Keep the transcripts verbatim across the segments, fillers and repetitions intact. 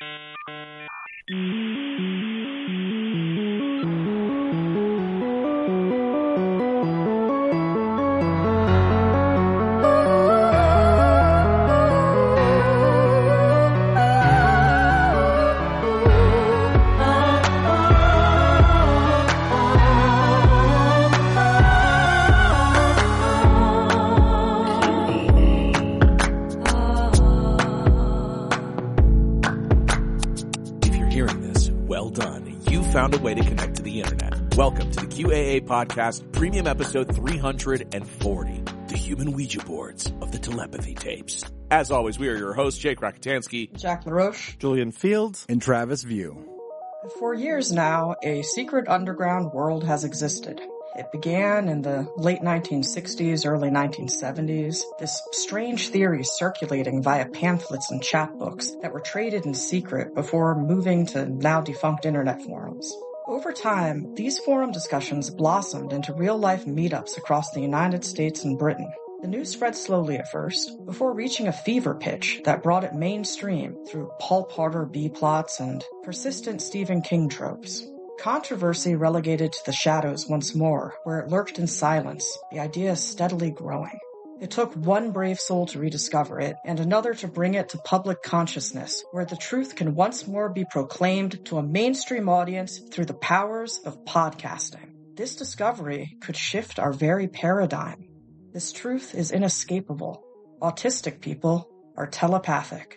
Found a way to connect to the internet. Welcome to the Q A A Podcast, premium episode three hundred forty, the human Ouija boards of the telepathy tapes. As always, we are your hosts, Jake Rakitansky, Jack LaRoche, Julian Fields, and Travis View. For years now, a secret underground world has existed. It began in the late nineteen sixties, early nineteen seventies, this strange theory circulating via pamphlets and chapbooks that were traded in secret before moving to now defunct internet forums. Over time, these forum discussions blossomed into real-life meetups across the United States and Britain. The news spread slowly at first, before reaching a fever pitch that brought it mainstream through Paul Potter B-plots and persistent Stephen King tropes. Controversy relegated to the shadows once more, where it lurked in silence, the idea steadily growing. It took one brave soul to rediscover it, and another to bring it to public consciousness, where the truth can once more be proclaimed to a mainstream audience through the powers of podcasting. This discovery could shift our very paradigm. This truth is inescapable. Autistic people are telepathic.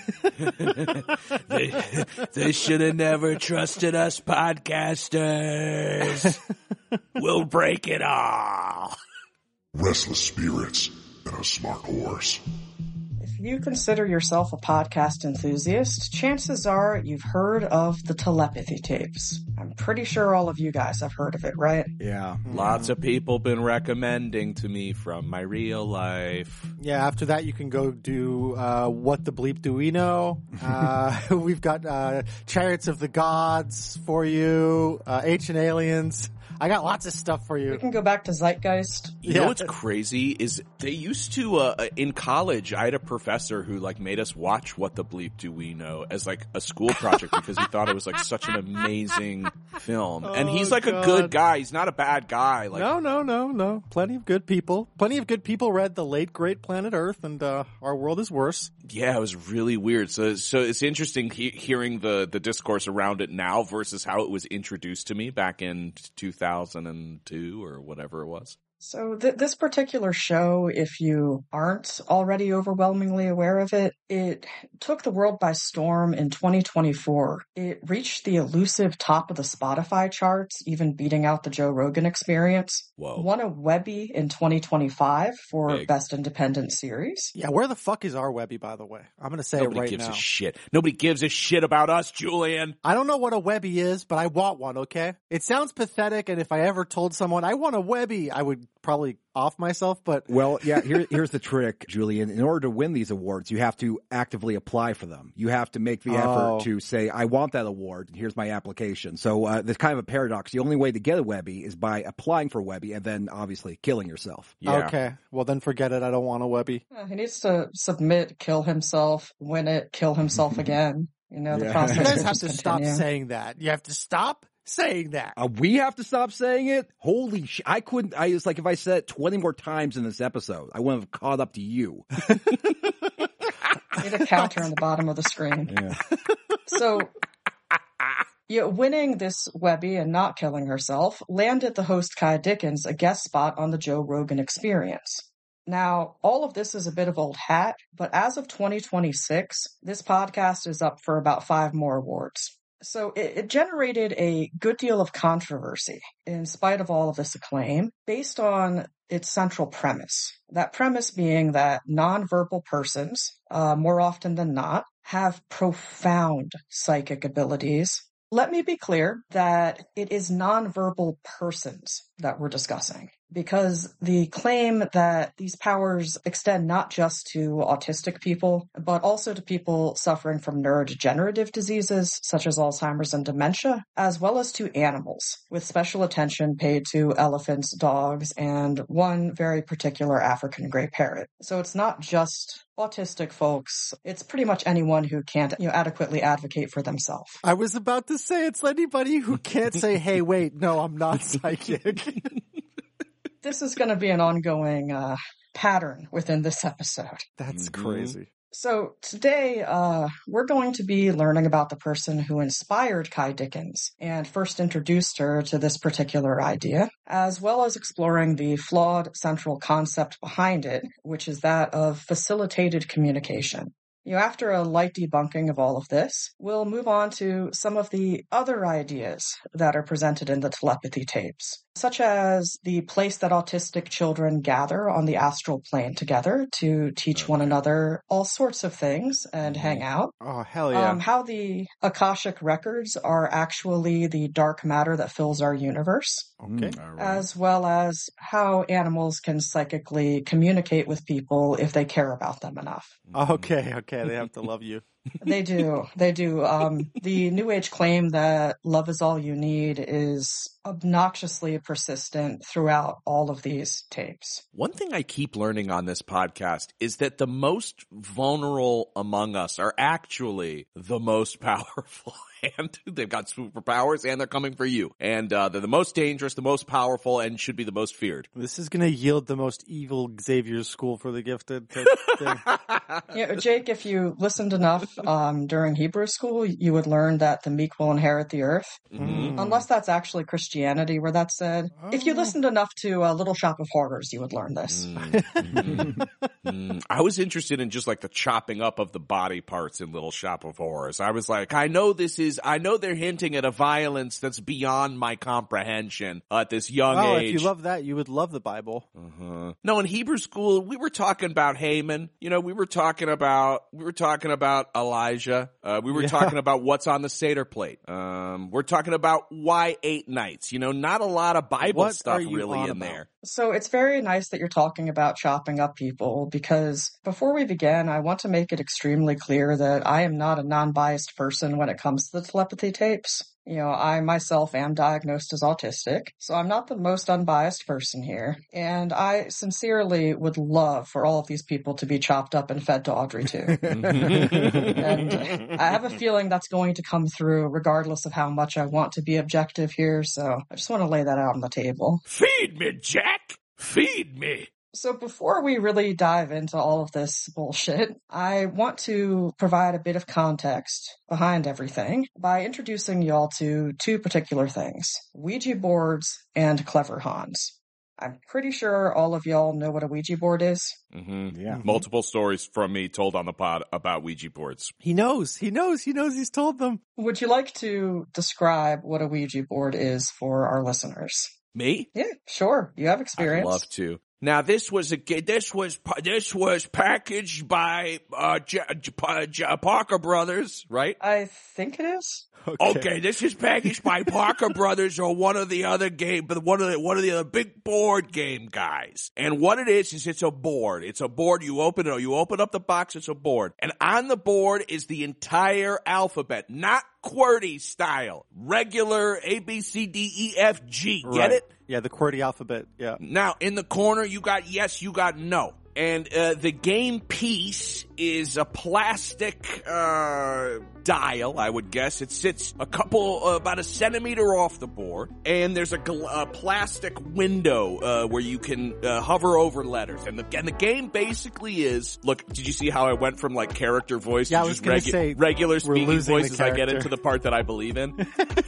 they they should have never trusted us podcasters. We'll break it all. Restless spirits and a smart horse. If you consider yourself a podcast enthusiast, chances are you've heard of the telepathy tapes. I'm pretty sure all of you guys have heard of it, right? Yeah. Lots of people been recommending to me from my real life. Yeah, after that you can go do uh What the Bleep Do We Know? Uh we've got uh Chariots of the Gods for you, uh Ancient Aliens. I got lots of stuff for you. We can go back to Zeitgeist. You yeah. know what's crazy is they used to, uh, in college, I had a professor who like made us watch What the Bleep Do We Know as like a school project because he thought it was like such an amazing film. Oh, and he's like God. a good guy. He's not a bad guy. Like, no, no, no, no. Plenty of good people. Plenty of good people read The Late Great Planet Earth and uh Our World is Worse. Yeah, it was really weird. So, so it's interesting he- hearing the, the discourse around it now versus how it was introduced to me back in two thousand two or whatever it was. So th- this particular show, if you aren't already overwhelmingly aware of it, it took the world by storm in twenty twenty-four. It reached the elusive top of the Spotify charts, even beating out the Joe Rogan Experience. Whoa. Won a Webby in twenty twenty-five for Big. Best Independent Series. Yeah, where the fuck is our Webby, by the way? I'm going to say Nobody it right gives now. a shit. Nobody gives a shit about us, Julian. I don't know what a Webby is, but I want one, okay? It sounds pathetic, and if I ever told someone I want a Webby, I would probably off myself, but... Well, yeah, here, here's the trick, Julian. In order to win these awards, you have to actively apply for them. You have to make the effort Oh. to say, I want that award, and here's my application. So uh, there's kind of a paradox. The only way to get a Webby is by applying for a Webby and then obviously killing yourself. Yeah. Okay, well then forget it. I don't want a Webby. Uh, He needs to submit, kill himself, win it, kill himself again. You know, the Yeah. process You guys will have just to stop continue. saying that. You have to stop saying that. Uh, we have to stop saying it? Holy shit. I couldn't, I was like, if I said it twenty more times in this episode, I wouldn't have caught up to you. Need a counter on the bottom of the screen. Yeah. So, yeah, winning this Webby and not killing herself landed the host Kai Dickens a guest spot on the Joe Rogan Experience. Now, all of this is a bit of old hat, but as of twenty twenty-six, this podcast is up for about five more awards. So it, it generated a good deal of controversy in spite of all of this acclaim based on its central premise. That premise being that nonverbal persons, uh, more often than not, have profound psychic abilities. Let me be clear that it is nonverbal persons that we're discussing. because the claim that these powers extend not just to autistic people, but also to people suffering from neurodegenerative diseases such as Alzheimer's and dementia, as well as to animals, with special attention paid to elephants, dogs, and one very particular African gray parrot. So it's not just autistic folks, it's pretty much anyone who can't, you know, adequately advocate for themselves. I was about to say it's anybody who can't say, hey, wait, no, I'm not psychic. This is going to be an ongoing uh, pattern within this episode. That's Mhm. crazy. So today, uh, we're going to be learning about the person who inspired Kai Dickens and first introduced her to this particular idea, as well as exploring the flawed central concept behind it, which is that of facilitated communication. You know, after a light debunking of all of this, we'll move on to some of the other ideas that are presented in the telepathy tapes, such as the place that autistic children gather on the astral plane together to teach one another all sorts of things and hang out. Oh, hell yeah. Um, how the Akashic records are actually the dark matter that fills our universe, Okay. All right. as well as how animals can psychically communicate with people if they care about them enough. Okay, okay. They have to love you. They do. They do. Um, the New Age claim that love is all you need is obnoxiously persistent throughout all of these tapes. One thing I keep learning on this podcast is that the most vulnerable among us are actually the most powerful. And they've got superpowers and they're coming for you. And uh, they're the most dangerous, the most powerful, and should be the most feared. This is going to yield the most evil Xavier's School for the Gifted type thing. You know, Jake, if you listened enough um, during Hebrew school, you would learn that the meek will inherit the earth. Mm-hmm. Unless that's actually Christianity where that's said. If you listened enough to uh, Little Shop of Horrors, you would learn this. Mm-hmm. mm. I was interested in just like the chopping up of the body parts in Little Shop of Horrors. I was like, I know this is, I know they're hinting at a violence that's beyond my comprehension at this young Oh, age. if you love that, you would love the Bible. Uh-huh. No, in Hebrew school, we were talking about Haman. You know, we were talking about, we were talking about Elijah. Uh, we were Yeah. talking about what's on the Seder plate. Um, we're talking about why eight nights. You know, not a lot of Bible What stuff are you really on in about? there. So it's very nice that you're talking about chopping up people, because before we begin, I want to make it extremely clear that I am not a non-biased person when it comes to the telepathy tapes. You know, I myself am diagnosed as autistic, so I'm not the most unbiased person here. And I sincerely would love for all of these people to be chopped up and fed to Audrey too. And I have a feeling that's going to come through regardless of how much I want to be objective here, so I just want to lay that out on the table. Feed me, Jack! Feed me! So before we really dive into all of this bullshit, I want to provide a bit of context behind everything by introducing y'all to two particular things: Ouija boards and Clever Hans. I'm pretty sure all of y'all know what a Ouija board is. Mm-hmm. Yeah. Multiple stories from me told on the pod about Ouija boards. He knows. He knows. He knows he's told them. Would you like to describe what a Ouija board is for our listeners? Me? Yeah, sure. You have I'd experience. love to. Now this was a this was this was packaged by uh, J- J- J- Parker Brothers, right? I think it is. Okay, this is packaged by Parker Brothers or one of the other game, but one of the one of the other big board game guys. And what it is is it's a board. It's a board. You open it. You open up the box. It's a board, and on the board is the entire alphabet, not QWERTY style, regular A B C D E F G. Get Right. it? Yeah, the QWERTY alphabet. Yeah. Now, in the corner, you got yes, you got no. And uh, the game piece is a plastic uh, dial, I would guess. It sits a couple, uh, about a centimeter off the board. And there's a, gl- a plastic window uh, where you can uh, hover over letters. And the, and the game basically is, look, did you see how I went from like character voice Yeah, I to was just gonna regu- say, regular we're speaking losing the voice as I get character. into the part that I believe in?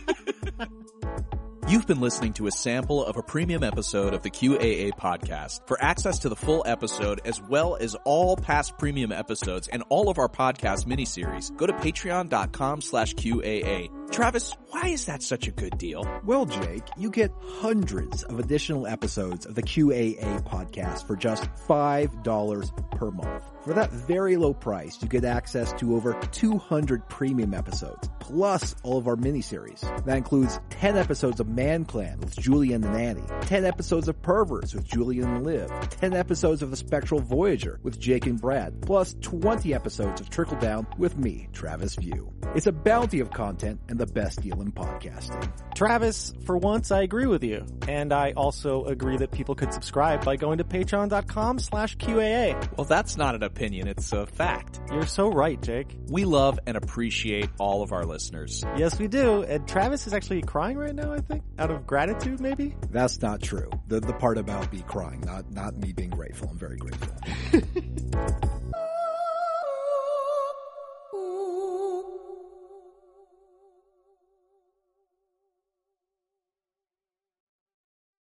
You've been listening to a sample of a premium episode of the Q A A podcast. For access to the full episode, as well as all past premium episodes and all of our podcast miniseries, go to patreon.com slash QAA. Travis, why is that such a good deal? Well, Jake, you get hundreds of additional episodes of the Q A A podcast for just five dollars per month. For that very low price, you get access to over two hundred premium episodes, plus all of our miniseries. That includes ten episodes of Man Clan with Julie and the Nanny, ten episodes of Perverts with Julie and Liv, ten episodes of The Spectral Voyager with Jake and Brad, plus twenty episodes of Trickle Down with me, Travis View. It's a bounty of content and the best deal in podcasting. Travis, for once I agree with you. And I also agree that people could subscribe by going to patreon.com slash QAA. Well, that's not an opinion, it's a fact. You're so right, Jake. We love and appreciate all of our listeners. Yes, we do. And Travis is actually crying right now, I think, out of gratitude, maybe? That's not true. The the part about me crying, not not me being grateful. I'm very grateful.